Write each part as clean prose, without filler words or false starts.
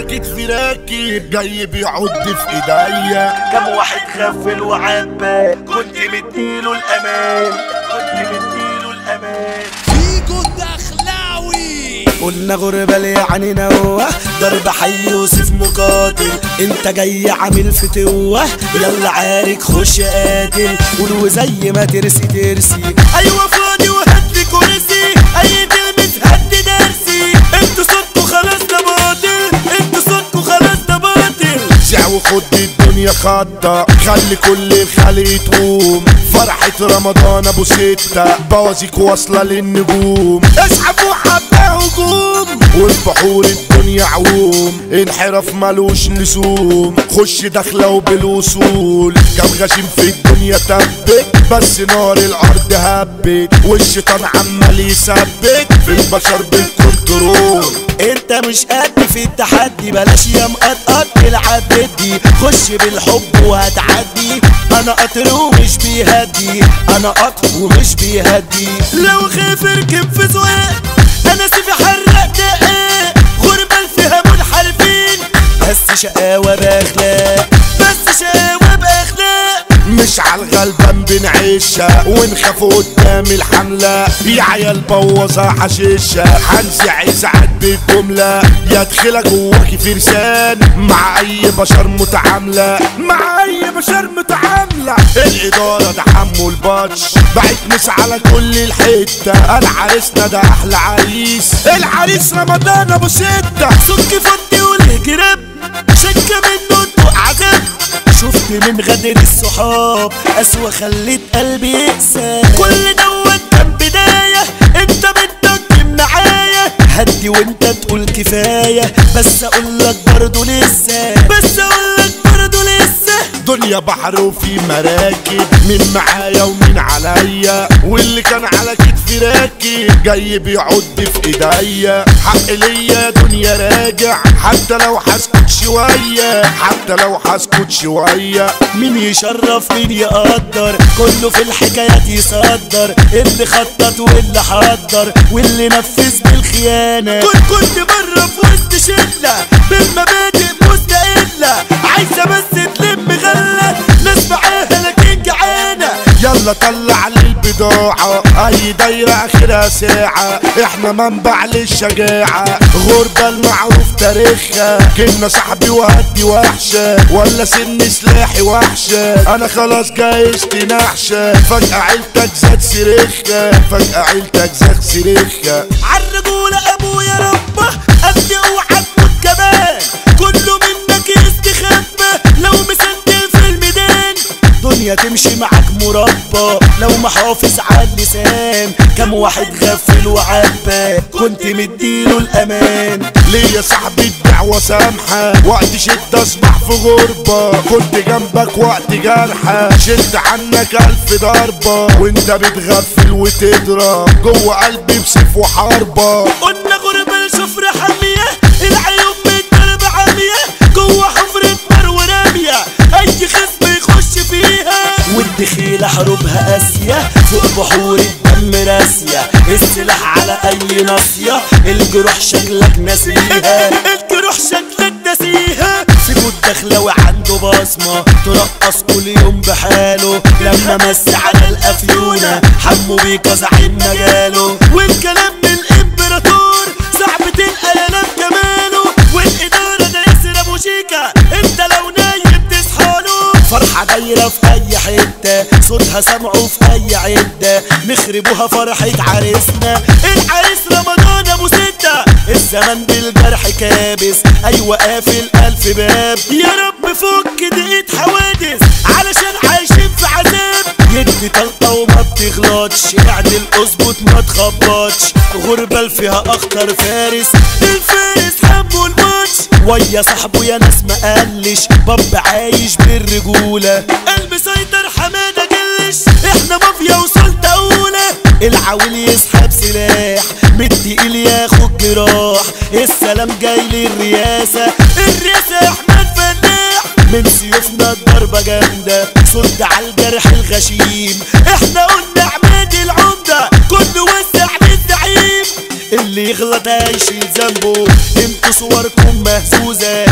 كتفي راكب جاي بيعض في ايديا. كم واحد غفل وعبى كنت مديله الامان، فيجو الدخلاوي. قلنا غربال يعني نوه ضرب حي يوسف مقاتل. انت جاي عامل فتوه يلا عارك خش قاتل. قول وزي ما ترسي ترسي. ايوه فاضي وهدي كرسي، اي كلمة هد درسي. انتوا صوتكوا خلاص ده باطل، انتوا صوتكوا خلاص ده باطل. شع وخد الدنيا خطة خلي كل الخلق تقوم. فرحة رمضان ابو ستة بوازيك واصلة للنجوم. اسحبوا حبة هجوم والبحور الدنيا عوم. انحراف ملوش لزوم خش داخلة وبالوصول. كم غشيم في الدنيا تبت بس نار الارض هبت. والشيطان عمال يثبت في البشر بالكنترول. انت مش قد في التحدي بلاش يا مقطقط تلعب بدي. خش بالحب وهتعدي. انا قطر ومش بيهدي، انا قطر ومش بيهدي. لو خايف اركب في سواق انا سيفي حرق دقاق. غربة فيها منحرفين بس شقاوة باخلاق، بس شقاوة باخلاق. مش عالغلبان بنعيشها ونخاف قدام الحملة. يا عيال بوظة حشيشة هنزع ساعات بالجملة. يا دخلة جواكي فرسان مع اي بشر متعاملة، مع اي بشر متعاملة. الادارة ده حمو البطش بعت مس على كل الحتة. انا عريسنا ده احلى عريس، العريس رمضان ابو ستة. سك فضي والهجرب شكة منه انتو عذاب. شفت من غدر الصحاب أسوأ خلت قلبي يقسى. كل دوت كان بداية انت بدك معايا. هدي وانت تقول كفاية بس اقولك برضو لسه، بس اقولك برضو لسه. دنيا بحر وفي مراكب مين معايا ومين عليا. واللي كان على كتفي راكب جاي بيعض في ايديا. حق ليا دنيا راجع حتى لو هسكت شوية، حتى لو هسكت شوية. مين يشرف مين يقدر كله في الحكايات يصدر. اللي خطط واللي حضر واللي نفذ بالخيانة. كنت بره في وسط شلة بالمبادئ مستقلة. عايزة بس تلم غلة ناس معاها لكن جعانة. يلا طلع للبضاعة اي دايرة اخرها ساعة. احنا منبع للشجاعة غربة المعروف تاريخها. كنا صاحبي وهدي وحشة ولا سن سلاحي وحشة. انا خلاص جايزتي نحشة. فجأة عيلتك زاد سريخها، فجأة عيلتك زاد سريخها. عالرجولة ابويا ربه قد اوعى تموت كمان. كله منك يستخبى لو مسنت في الميدان. دنيا تمشي معاك مربى لو محافظ على اللسان. كم واحد غفل وعبى كنت مديله الامان. ليه يا صاحبي الدعوة سامحة وقت شدة اصبح في غربة. كنت جنبك وقت جرحة شلت عنك 1000 ضربة. وانت بتغفل وتضرب جوه قلبي بسيف وحربة. قلنا غربة الشفرة حامية، العيون بالدرب عامية. جوه حفرة نار ورامية اي خصم يخش فيها. والدخيلة حروبها قاسية فوق بحور الدم راسية. السلاح على اي ناصية الجروح شكلك ناسيها. الجروح شكلك ناسيها. سيبوا الدخلاوي عنده بصمة ترقص كل يوم بحاله. لما مس على الافيونة حمو بيكا زعيم مجاله. والكلام من الامبراطور صعب تلقى ينام جماله. والادارة ده ياسر ابو شيكا انت لو نايم تصحاله. فرحة دايرة في اي حتة صوتها سمعه في اي عدة. نخربوها فرحة عريسنا العريس رمضان ابو ستة. الزمن بالجرح كابس ايوه قافل 1000 باب. يا رب فك دقيقة حوادث علشان عايشين في عذاب. يدي طلقة وما بتغلطش اعدل اظبط ما تخبطش. غربة فيها اخطر فارس الفارس حبه الماتش. ويا صاحبه يا ناس ما قالش باب عايش بالرجولة. قلب سيطر حمادة جلش احنا مافيا وسلطة اولى. العويل يسحب سلاح بالتقيل ياخد جراح. السلام جاي للرياسة، الرئاسة احمد فلاح. من سيوفنا الضربة جامدة صد على الجرح الغشيم. احنا قلنا عماد العمدة كله وسع للزعيم. اللي يغلط هيشيل ذنبه. انتوا صوركم مهزوزة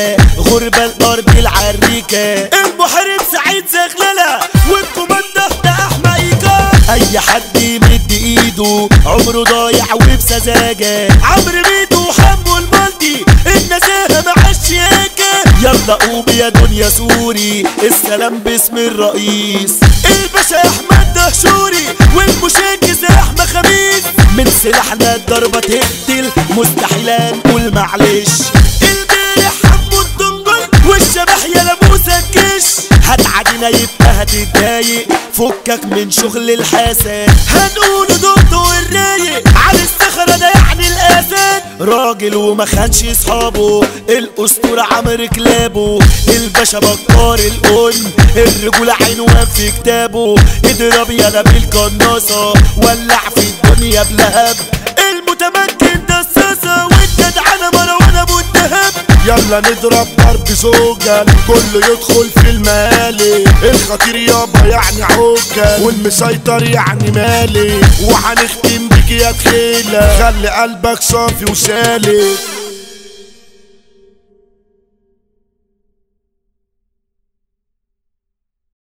غربة الارض العريكة. المحارب سعيد زغللة والكوماندة ده احمايكا. اي حد يمد ايده عمره ضايع وبسذاجة. عمرو ميدو وحمو المالدي النزاهة مع الشياكة. يلا قوم يا دنيا سوري السلام باسم الرئيس. الباشا احمد دهشوري والمشاكس احمد خميس. من سلاحنا الضربة تقتل مستحيل نقول معلش. البارح حمو الدنجل والشبح يا لموسى الكش. هتعدينا يبقى هتتضايق فكك من شغل الحسد. هنقول دكتور الرايق على الصخرة ده يعني الاسد. راجل وما خانش اصحابه الاسطورة عمرو كلابه. الباشا بكار القن الرجولة عنوان في كتابه. اضرب يالا بالقناصة ولع في الدنيا بلهب. المتمكن ده الساسة والجدعنة مروان ابو الدهب. يلا نضرب ضرب زوجل كله يدخل في المالي. الخطير يابا يعني عوكل والمسيطر يعني مالي. وهنختم بك يا تخيلة خلي قلبك صافي وسالك.